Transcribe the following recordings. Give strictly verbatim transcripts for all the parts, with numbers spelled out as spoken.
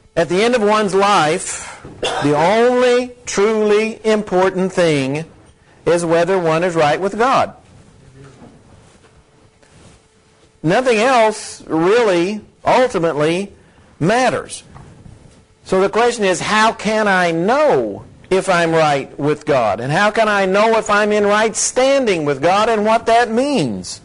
At the end of one's life, the only truly important thing is whether one is right with God. Nothing else really, ultimately, matters. So the question is, how can I know if I'm right with God? And how can I know if I'm in right standing with God and what that means?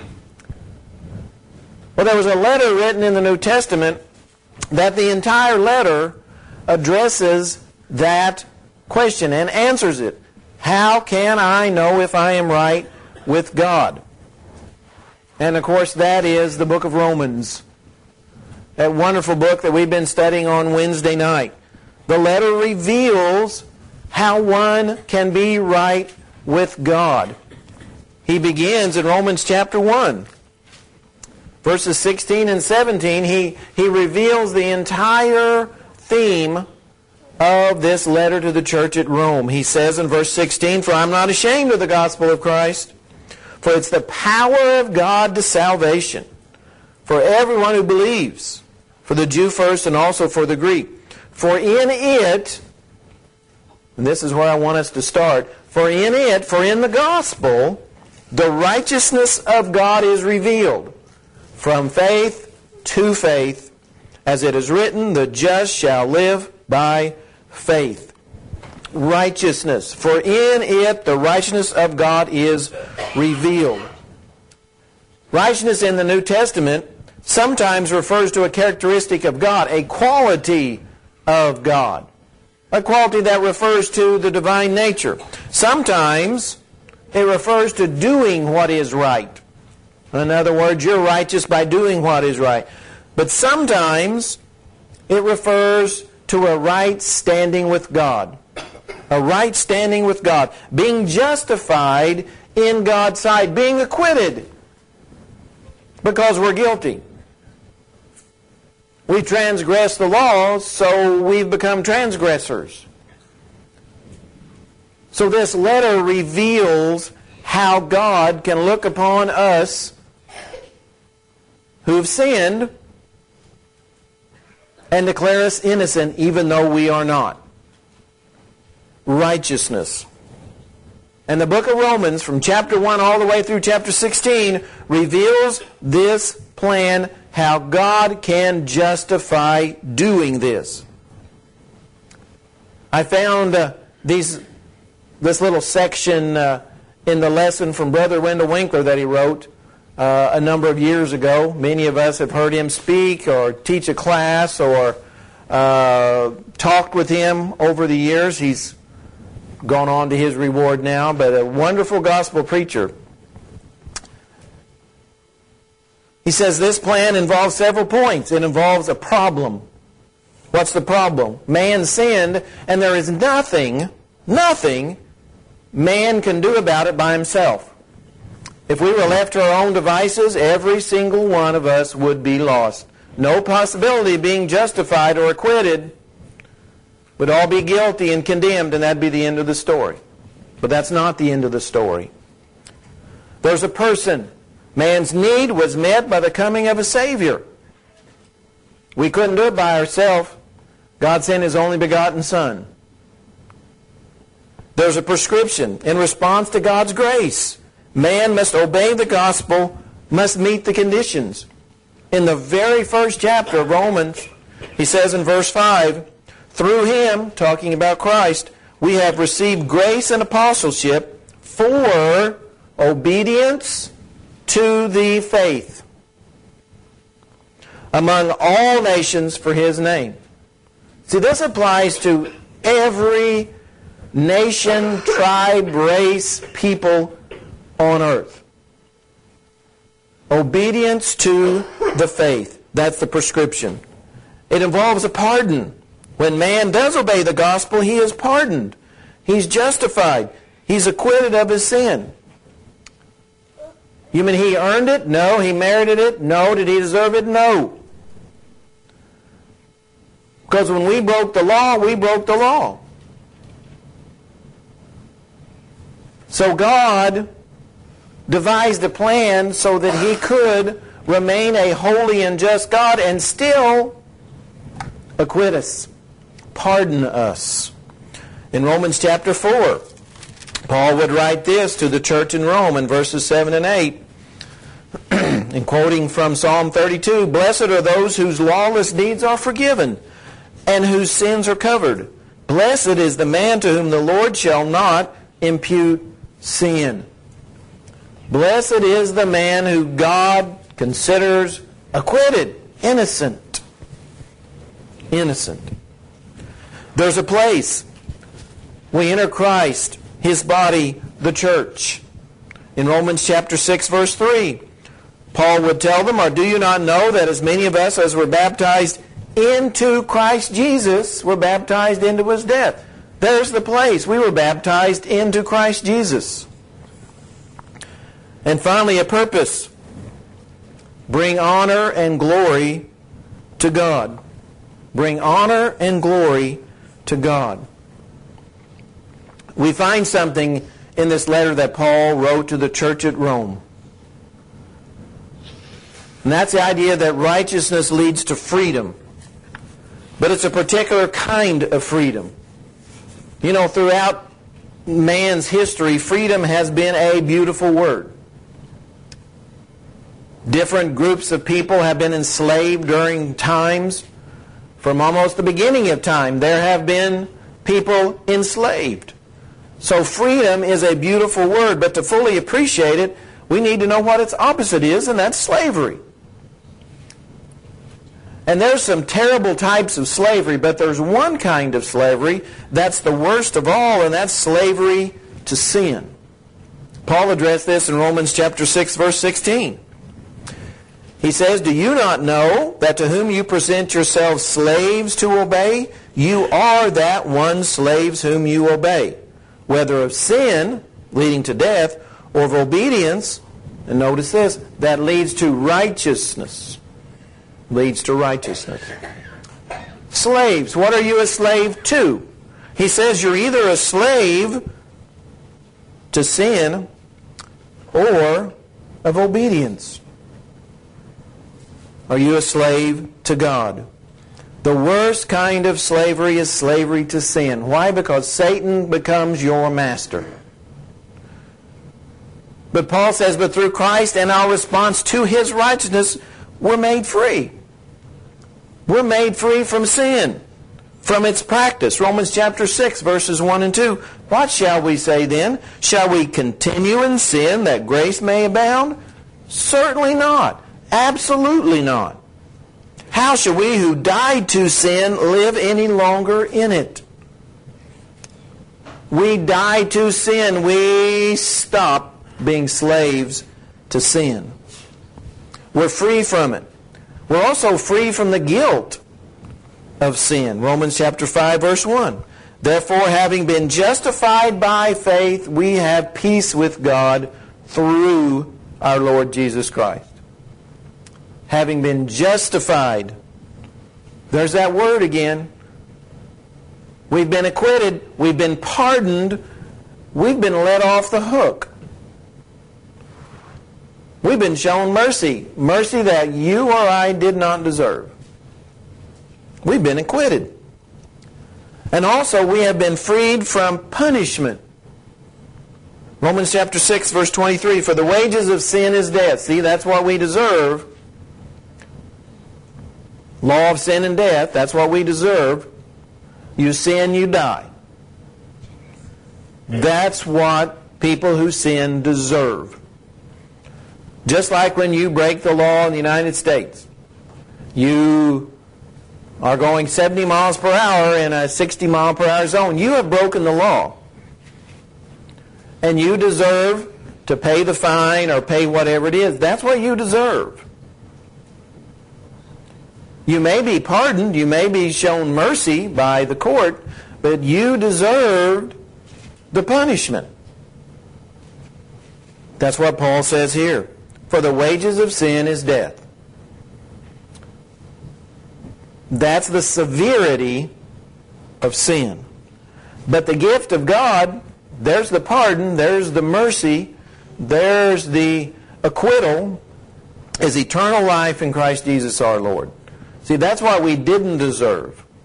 Well, there was a letter written in the New Testament that the entire letter addresses that question and answers it. How can I know if I am right with God? And of course, that is the book of Romans. That wonderful book that we've been studying on Wednesday night. The letter reveals how one can be right with God. He begins in Romans chapter one. Verses sixteen and seventeen, he, he reveals the entire theme of this letter to the church at Rome. He says in verse sixteen, "For I'm not ashamed of the gospel of Christ, for it's the power of God to salvation for everyone who believes, for the Jew first and also for the Greek. For in it," and this is where I want us to start, "for in it, for in the gospel, the righteousness of God is revealed, from faith to faith, as it is written, the just shall live by faith." Righteousness. For in it the righteousness of God is revealed. Righteousness in the New Testament sometimes refers to a characteristic of God, a quality of God, a quality that refers to the divine nature. Sometimes it refers to doing what is right. In other words, you're righteous by doing what is right. But sometimes it refers to a right standing with God. A right standing with God. Being justified in God's sight. Being acquitted because we're guilty. We transgress the law, so we've become transgressors. So this letter reveals how God can look upon us who have sinned and declare us innocent even though we are not. Righteousness. And the book of Romans, from chapter one all the way through chapter sixteen, reveals this plan, how God can justify doing this. I found uh, these this little section uh, in the lesson from Brother Wendell Winkler that he wrote uh, a number of years ago. Many of us have heard him speak or teach a class or uh, talked with him over the years. He's gone on to his reward now, but a wonderful gospel preacher. He says this plan involves several points. It involves a problem. What's the problem? Man sinned, and there is nothing, nothing man can do about it by himself. If we were left to our own devices, every single one of us would be lost. No possibility of being justified or acquitted. Would all be guilty and condemned, and that'd be the end of the story. But that's not the end of the story. There's a person. Man's need was met by the coming of a Savior. We couldn't do it by ourselves. God sent His only begotten Son. There's a prescription in response to God's grace. Man must obey the gospel, must meet the conditions. In the very first chapter of Romans, he says in verse five, "Through Him," talking about Christ, "we have received grace and apostleship for obedience to the faith among all nations for His name." See, this applies to every nation, tribe, race, people on earth. Obedience to the faith. That's the prescription. It involves a pardon. When man does obey the gospel, he is pardoned. He's justified. He's acquitted of his sin. You mean he earned it? No. He merited it? No. Did he deserve it? No. Because when we broke the law, we broke the law. So God devised a plan so that He could remain a holy and just God and still acquit us, pardon us. In Romans chapter four, Paul would write this to the church in Rome in verses seven and eight, and quoting from Psalm thirty-two, "Blessed are those whose lawless deeds are forgiven, and whose sins are covered. Blessed is the man to whom the Lord shall not impute sin." Blessed is the man who God considers acquitted, innocent. Innocent. There's a place. We enter Christ, His body, the church. In Romans chapter six, verse three, Paul would tell them, "Or do you not know that as many of us as were baptized into Christ Jesus were baptized into His death?" There's the place. We were baptized into Christ Jesus. And finally, a purpose. Bring honor and glory to God. Bring honor and glory to God. We find something in this letter that Paul wrote to the church at Rome. And that's the idea that righteousness leads to freedom. But it's a particular kind of freedom. You know, throughout man's history, freedom has been a beautiful word. Different groups of people have been enslaved during times. From almost the beginning of time, there have been people enslaved. So freedom is a beautiful word, but to fully appreciate it, we need to know what its opposite is, and that's slavery. And there's some terrible types of slavery, but there's one kind of slavery that's the worst of all, and that's slavery to sin. Paul addressed this in Romans chapter six, verse sixteen. He says, "Do you not know that to whom you present yourselves slaves to obey, you are that one slaves whom you obey, whether of sin, leading to death, or of obedience," and notice this, "that leads to righteousness." Leads to righteousness. Slaves, what are you a slave to? He says you're either a slave to sin or of obedience. Are you a slave to God? The worst kind of slavery is slavery to sin. Why? Because Satan becomes your master. But Paul says, but through Christ and our response to His righteousness, we're made free. We're made free from sin, from its practice. Romans chapter six, verses one and two. What shall we say then? Shall we continue in sin that grace may abound? Certainly not. Absolutely not. How shall we who died to sin live any longer in it? We die to sin. We stop being slaves to sin. We're free from it. We're also free from the guilt of sin. Romans chapter five, verse one. Therefore, having been justified by faith, we have peace with God through our Lord Jesus Christ. Having been justified. There's that word again. We've been acquitted. We've been pardoned. We've been let off the hook. We've been shown mercy. Mercy that you or I did not deserve. We've been acquitted. And also we have been freed from punishment. Romans chapter six, verse twenty-three. For the wages of sin is death. See, that's what we deserve. Law of sin and death, that's what we deserve. You sin, you die. That's what people who sin deserve. Just like when you break the law in the United States. You are going seventy miles per hour in a sixty mile per hour zone. You have broken the law. And you deserve to pay the fine or pay whatever it is. That's what you deserve. You may be pardoned, you may be shown mercy by the court, but you deserved the punishment. That's what Paul says here. For the wages of sin is death. That's the severity of sin. But the gift of God, there's the pardon, there's the mercy, there's the acquittal, is eternal life in Christ Jesus our Lord. See, that's what we didn't deserve.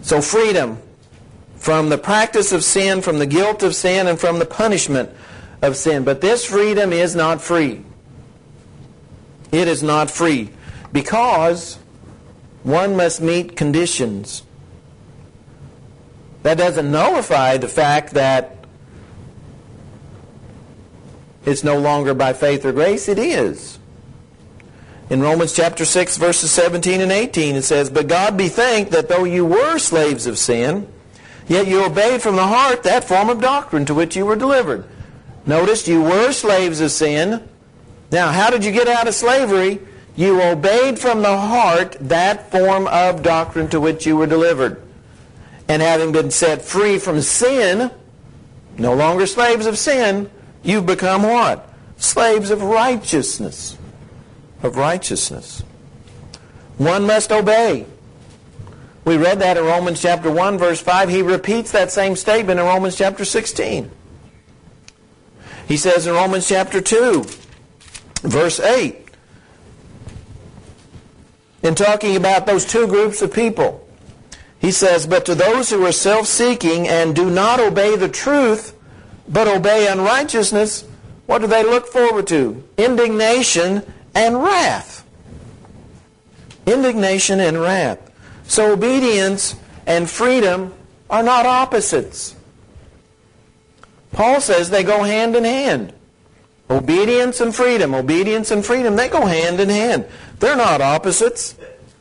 So freedom from the practice of sin, from the guilt of sin, and from the punishment of sin. But this freedom is not free. It is not free because one must meet conditions. That doesn't nullify the fact that it's no longer by faith or grace. It is. In Romans chapter six, verses seventeen and eighteen, it says, "But God be thanked that though you were slaves of sin, yet you obeyed from the heart that form of doctrine to which you were delivered." Notice, you were slaves of sin. Now, how did you get out of slavery? You obeyed from the heart that form of doctrine to which you were delivered. And having been set free from sin, no longer slaves of sin, you've become what? Slaves of righteousness. Of righteousness. One must obey. We read that in Romans chapter one, verse five. He repeats that same statement in Romans chapter sixteen. He says in Romans chapter two, verse eight, in talking about those two groups of people, he says, "But to those who are self-seeking and do not obey the truth, but obey unrighteousness, what do they look forward to? Indignation and wrath." Indignation and wrath. So obedience and freedom are not opposites. Paul says they go hand in hand. Obedience and freedom, obedience and freedom, they go hand in hand. They're not opposites.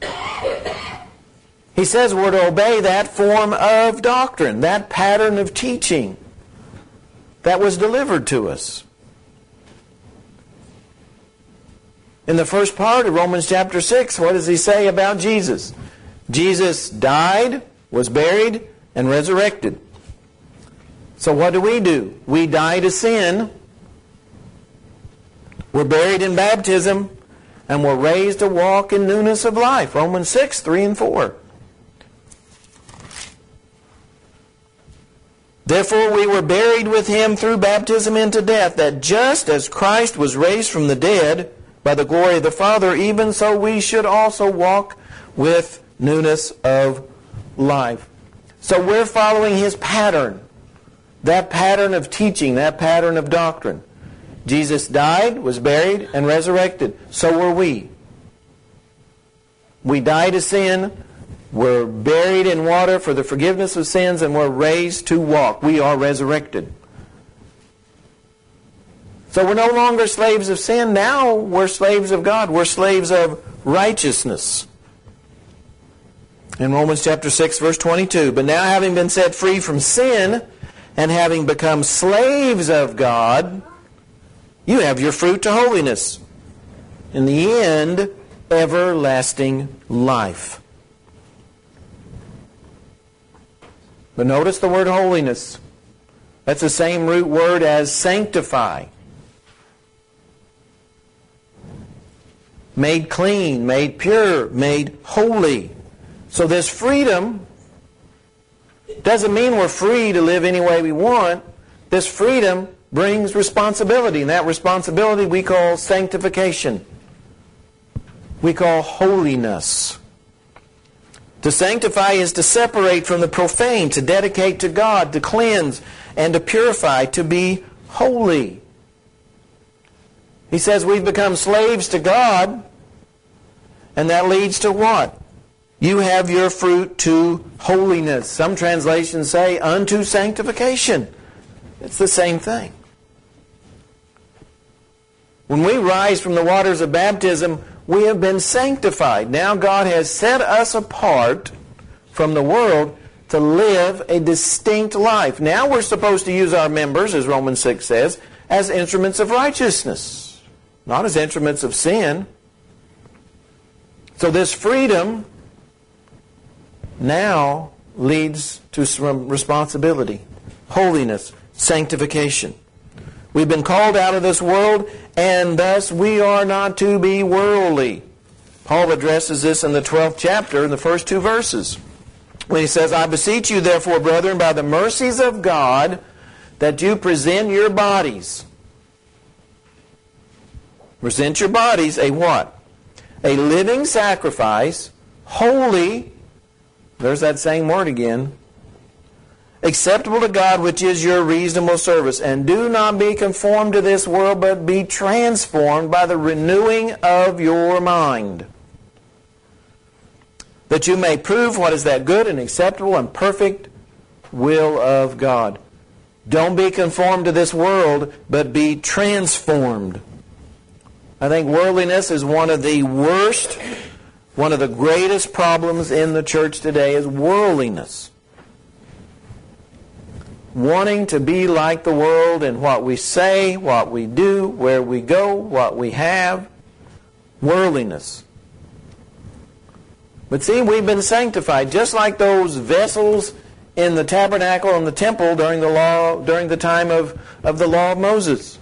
He says we're to obey that form of doctrine, that pattern of teaching that was delivered to us. In the first part of Romans chapter six, what does he say about Jesus? Jesus died, was buried, and resurrected. So what do we do? We die to sin. We're buried in baptism, and we're raised to walk in newness of life. Romans six, three and four. "Therefore we were buried with him through baptism into death, that just as Christ was raised from the dead by the glory of the Father, even so we should also walk with newness of life." So we're following his pattern. That pattern of teaching, that pattern of doctrine. Jesus died, was buried, and resurrected. So were we. We die to sin. We're buried in water for the forgiveness of sins, and we're raised to walk. We are resurrected. So we're no longer slaves of sin. Now we're slaves of God. We're slaves of righteousness. In Romans chapter six, verse twenty-two, "But now having been set free from sin, and having become slaves of God, you have your fruit to holiness. In the end, everlasting life." But notice the word holiness. That's the same root word as sanctify. Made clean, made pure, made holy. So this freedom doesn't mean we're free to live any way we want. This freedom brings responsibility, and that responsibility we call sanctification. We call holiness. To sanctify is to separate from the profane, to dedicate to God, to cleanse, and to purify, to be holy. He says we've become slaves to God, and that leads to what? You have your fruit to holiness. Some translations say unto sanctification. It's the same thing. When we rise from the waters of baptism, we have been sanctified. Now God has set us apart from the world to live a distinct life. Now we're supposed to use our members, as Romans six says, as instruments of righteousness, not as instruments of sin. So this freedom now leads to some responsibility, holiness, sanctification. We've been called out of this world, and thus we are not to be worldly. Paul addresses this in the twelfth chapter, in the first two verses, when he says, "I beseech you, therefore, brethren, by the mercies of God, that you present your bodies." Present your bodies a what? A living sacrifice, holy, There's that same word again. Acceptable to God, which is your reasonable service. And do not be conformed to this world, but be transformed by the renewing of your mind, that you may prove what is that good and acceptable and perfect will of God. Don't be conformed to this world, but be transformed. I think worldliness is one of the worst, one of the greatest problems in the church today is worldliness. Wanting to be like the world in what we say, what we do, where we go, what we have. Worldliness. But see, we've been sanctified, just like those vessels in the tabernacle and the temple during the law, during the time of, of the law of Moses.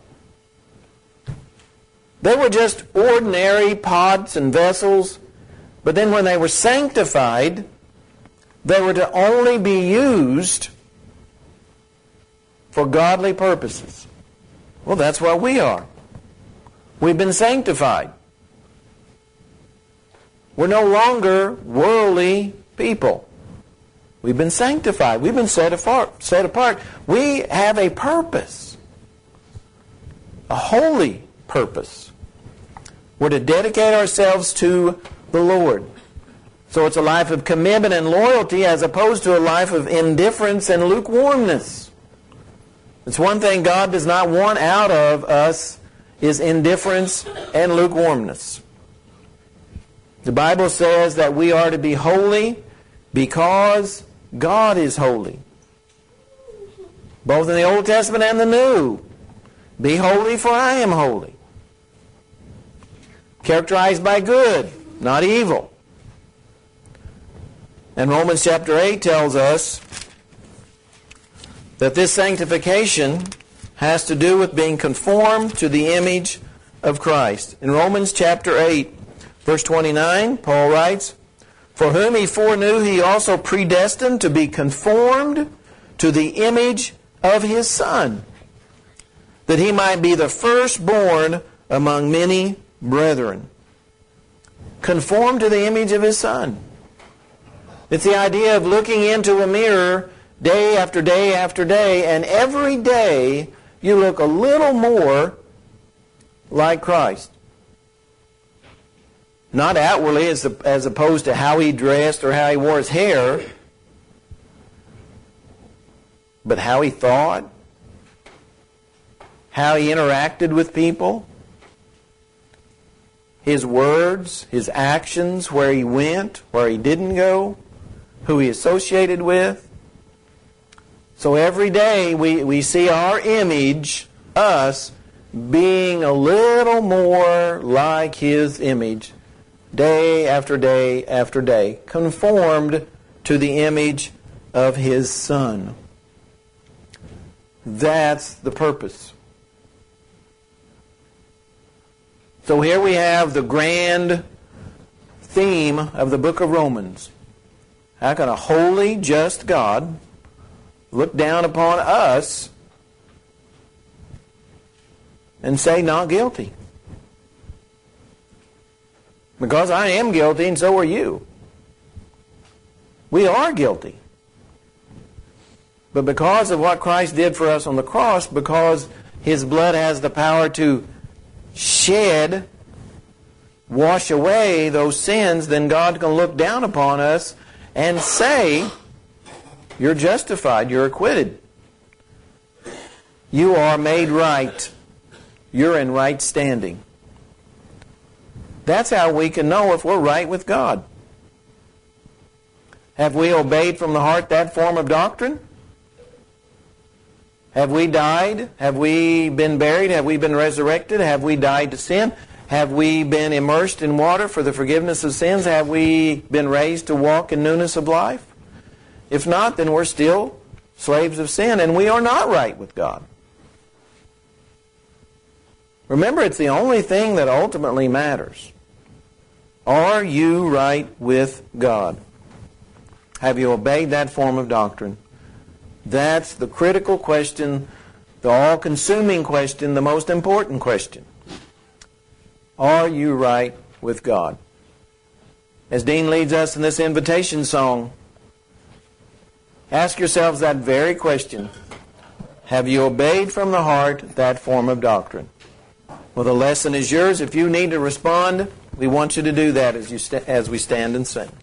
They were just ordinary pots and vessels, but then when they were sanctified, they were to only be used for godly purposes. Well, that's what we are. We've been sanctified. We're no longer worldly people. We've been sanctified. We've been set apart. Set apart. We have a purpose. A holy purpose. We're to dedicate ourselves to the Lord. So it's a life of commitment and loyalty as opposed to a life of indifference and lukewarmness. It's one thing God does not want out of us is indifference and lukewarmness. The Bible says that we are to be holy because God is holy. Both in the Old Testament and the New. Be holy, for I am holy. Characterized by good, not evil. And Romans chapter eight tells us that this sanctification has to do with being conformed to the image of Christ. In Romans chapter eight, verse twenty-nine, Paul writes, "For whom he foreknew, he also predestined to be conformed to the image of his Son, that he might be the firstborn among many brethren." Conformed to the image of his Son. It's the idea of looking into a mirror day after day after day, and every day you look a little more like Christ. Not outwardly as, as opposed to how he dressed or how he wore his hair, but how he thought, how he interacted with people, his words, his actions, where he went, where he didn't go, who he associated with. So every day we, we see our image, us, being a little more like his image, day after day after day, conformed to the image of his Son. That's the purpose. So here we have the grand theme of the book of Romans. How can a holy, just God look down upon us and say, not guilty? Because I am guilty and so are you. We are guilty. But because of what Christ did for us on the cross, because his blood has the power to shed, wash away those sins, then God can look down upon us and say, you're justified, you're acquitted. You are made right. You're in right standing. That's how we can know if we're right with God. Have we obeyed from the heart that form of doctrine? Have we died? Have we been buried? Have we been resurrected? Have we died to sin? Have we been immersed in water for the forgiveness of sins? Have we been raised to walk in newness of life? If not, then we're still slaves of sin, and we are not right with God. Remember, it's the only thing that ultimately matters. Are you right with God? Have you obeyed that form of doctrine? That's the critical question, the all-consuming question, the most important question. Are you right with God? as Dean leads us in this invitation song, ask yourselves that very question. Have you obeyed from the heart that form of doctrine? Well, the lesson is yours. If you need to respond, we want you to do that as, you st- as we stand and sing.